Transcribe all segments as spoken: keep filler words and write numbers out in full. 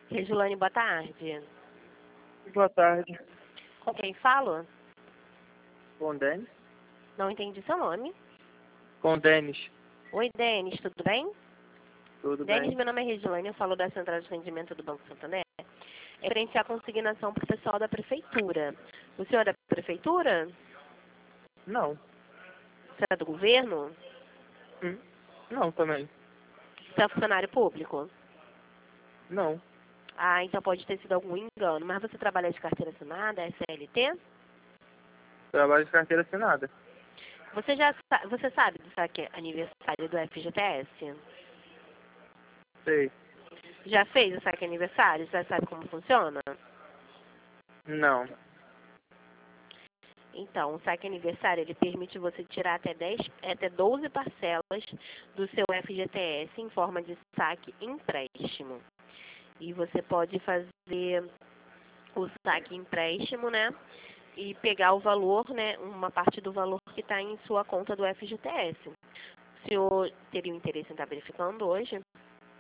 Regilane, boa tarde. Boa tarde. Com quem falo? Com o Denis? Não entendi seu nome. Com o Denis. Oi, Denis, tudo bem? Tudo Denis, bem? meu nome é Regilane, eu falo da Central de Atendimento do Banco Santander. É frente à consignação para o pessoal da Prefeitura. O senhor é da Prefeitura? Não. Você é do governo? Hum? Não, também. Você é funcionário público? Não. Ah, então pode ter sido algum engano. Mas você trabalha de carteira assinada, é C L T? Trabalho de carteira assinada. Você já sa- você sabe do saque aniversário do F G T S? Sei. Já fez o saque aniversário? Já sabe como funciona? Não. Então, o saque aniversário, ele permite você tirar até, dez, até doze parcelas do seu F G T S em forma de saque empréstimo. E você pode fazer o saque empréstimo, né? E pegar o valor, né? Uma parte do valor que está em sua conta do F G T S. O senhor teria um interesse em estar verificando hoje?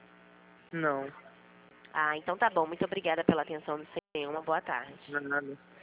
Não. Ah, então tá bom. Muito obrigada pela atenção do senhor. Uma boa tarde. Não é nada.